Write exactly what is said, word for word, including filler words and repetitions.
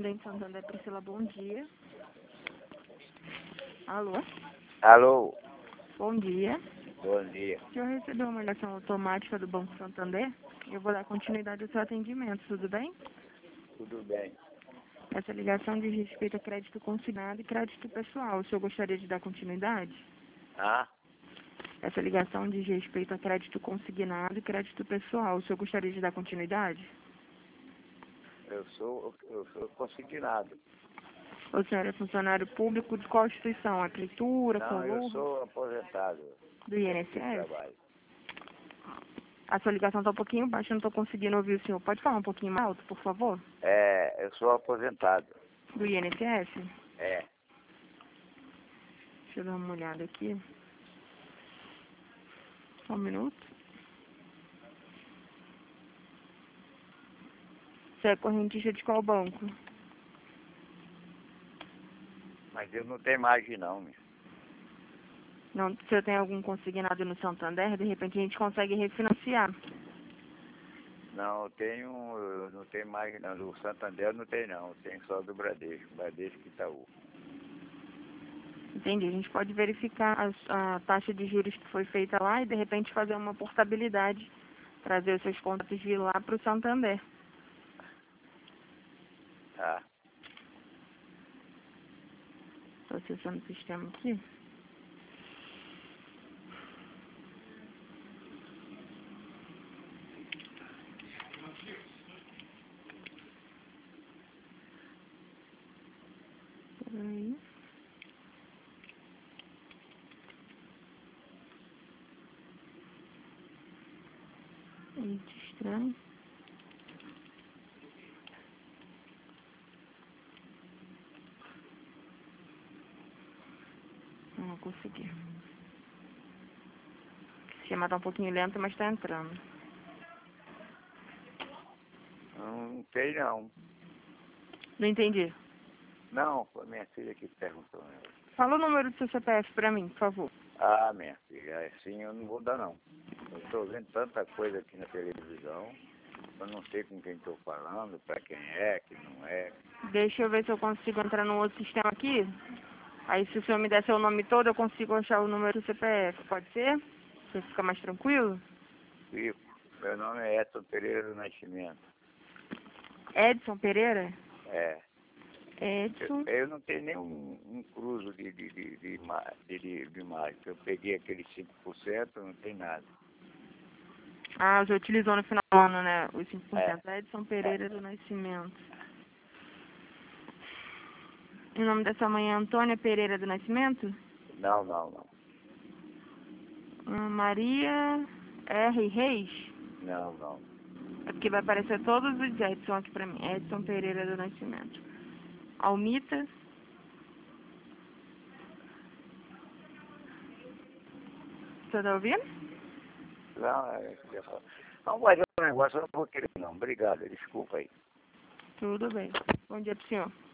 Correspondente Santander, Priscila, bom dia. Alô? Alô, Bom dia. bom dia. O senhor recebeu uma ligação automática do Banco Santander? Eu vou dar continuidade ao seu atendimento, tudo bem? Tudo bem? Essa ligação diz respeito a crédito consignado e crédito pessoal. O senhor gostaria de dar continuidade? Ah, Essa ligação diz respeito a crédito consignado e crédito pessoal. O senhor gostaria de dar continuidade? eu sou, eu sou consignado. O senhor é funcionário público de qual instituição? A Prefeitura, Não, eu Colur, sou aposentado. do I N S de S? trabalho. A sua ligação está um pouquinho baixa, eu não estou conseguindo ouvir o senhor. Pode falar um pouquinho mais alto, por favor? É, eu sou aposentado. Do I N S S? É, Deixa eu dar uma olhada aqui. Só um minuto. Você é correntista de qual banco? mas eu não tenho margem não, meu. Não, se eu tenho algum consignado no Santander, de repente a gente consegue refinanciar. Não, eu tenho, eu não tenho margem não. Do Santander eu não tenho não, eu tenho só do Bradesco, Bradesco e Itaú. Entendi. A gente pode verificar a, a taxa de juros que foi feita lá e de repente fazer uma portabilidade, trazer os seus contatos de lá para o Santander. Tá, Estou acessando o sistema aqui. Peraí. Muito estranho. Não consegui. O sistema está um pouquinho lento, mas está entrando. não, não tem não. Não entendi. Não, foi minha filha que perguntou. Né? Fala o número do seu C P F para mim, por favor. Ah, minha filha, assim eu não vou dar não. Eu estou vendo tanta coisa aqui na televisão, eu não sei com quem estou falando, para quem é, quem não é. Deixa eu ver se eu consigo entrar num outro sistema aqui. Aí se o senhor me der seu nome todo, eu consigo achar o número do C P F. Pode ser? Você fica mais tranquilo? Fico. Meu nome é Edson Pereira do Nascimento. Edson Pereira? É. Edson. Eu, eu não tenho nem um, um cruzo de, de, de, de, ima- de, de, de imagem. Eu peguei aquele cinco por cento, não tem nada. Ah, já utilizou no final do ano, né? Os cinco por É. cento. Edson Pereira do Nascimento. O nome dessa mãe é Antônia Pereira do Nascimento? Não, não, não. Hum, Maria R. Reis? Não, não. É porque vai aparecer todos os Edson aqui pra mim. Edson Pereira do Nascimento. Almita? Você tá ouvindo? Não, é, eu falo, não, mas é um negócio, eu não vou querer não. Obrigado, desculpa aí. Tudo bem. Bom dia pro senhor.